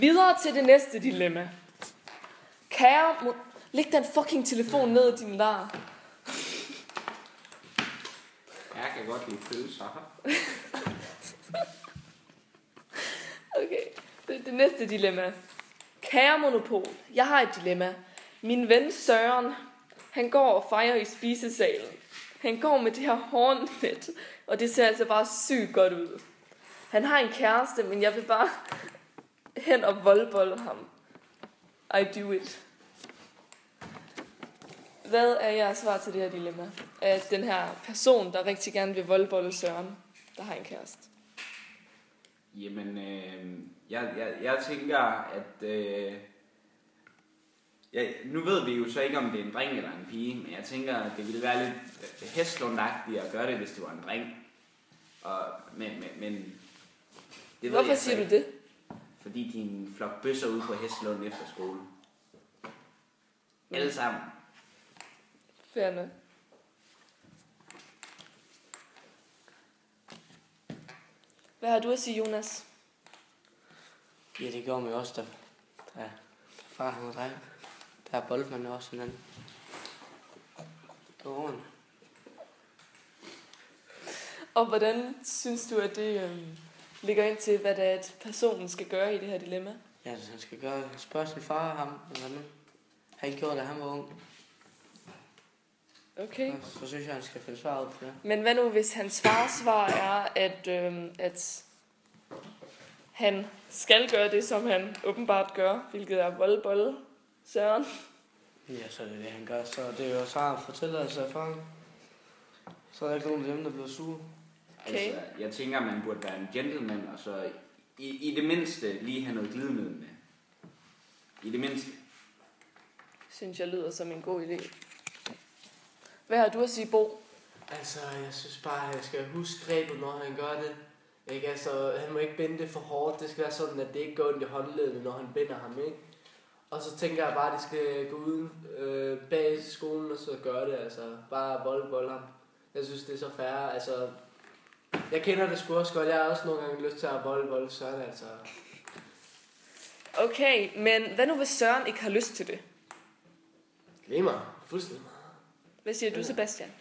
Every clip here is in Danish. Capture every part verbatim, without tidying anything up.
Videre til det næste dilemma. Kære mo- Læg den fucking telefon ned i din lar. Jeg kan godt lide følelser. Okay, det, det næste dilemma. Kære Monopol, jeg har et dilemma. Min ven Søren, han går og fejrer i spisesalen. Han går med det her hornnet, og det ser altså bare sygt godt ud. Han har en kæreste, men jeg vil bare hen og voldbolde ham. I do it. Hvad er jeres svar til det her dilemma? At den her person, der rigtig gerne vil voldbolde Søren, der har en kæreste. Jamen, øh, jeg, jeg, jeg tænker, at... Øh, jeg, nu ved vi jo så ikke, om det er en dreng eller en pige, men jeg tænker, at det ville være lidt hestlundagtigt at gøre det, hvis det var en dreng. Og, men, men, men det Hvorfor siger du det? Fordi de er en flok bøsser ude på Hestlund efter skole. Alle sammen. Fair nok. Hvad har du at sige, Jonas? Ja, det gjorde mig også, da, da far han var dreng. Der er boldmand også hinanden. Gården. Og hvordan synes du, at det øhm, ligger ind til, hvad det er, at personen skal gøre i det her dilemma? Ja, han skal gøre, spørge sin far og ham, eller hvad nu. Han gjorde det, han var ung. Okay. Så, så synes jeg, han skal finde svar ud på det. Men hvad nu, hvis hans fars svar er, at, øhm, at han skal gøre det, som han åbenbart gør, hvilket er voldbold Søren? Ja, så er det det, han gør. Så det er jo svar at fortælle af erfaring. Så er der ikke nogen af dem, der bliver sure. Okay. Altså, jeg tænker, at man burde være en gentleman, og så i, i det mindste lige have noget glidemiddel med. I det mindste. Synes jeg lyder som en god idé. Hvad har du at sige, Bo? Altså, jeg synes bare, at jeg skal huske grebet, når han gør det. Ikke? Altså, han må ikke binde det for hårdt. Det skal være sådan, at det ikke går ondt i håndledene, når han binder ham, ikke? Og så tænker jeg bare, at de skal gå uden øh, bag skolen og så gøre det. Altså, bare bold, bold ham. Jeg synes, det er så fair. Altså, jeg kender det sgu også godt. Jeg har også nogle gange lyst til at bold, bold Søren, altså. Okay, men hvad nu, hvis Søren ikke har lyst til det? Lige mig. Fuldstændig. Hvad siger du, Sebastian?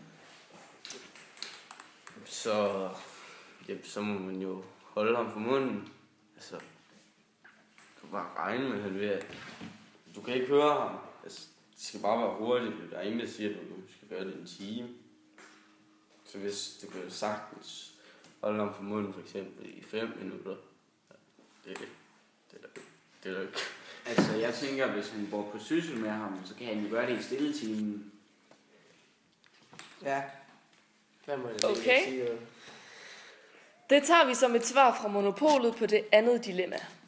Så, ja, så må man jo holde ham for munden. Altså, du kan bare regne med, han ved, at du kan ikke høre ham. Altså, det skal bare være hurtigt. Der er ingen, der siger, at du skal gøre det en time. Så hvis det kan sagtens holde ham for munden, for eksempel i fem minutter, ja, det, det, er, det er da ikke. Altså, jeg tænker, hvis han går på syssel med ham, så kan han jo gøre det i stilletimen. Ja. Hvad må jeg Okay. sige? Det tager vi som et svar fra Monopolet på det andet dilemma.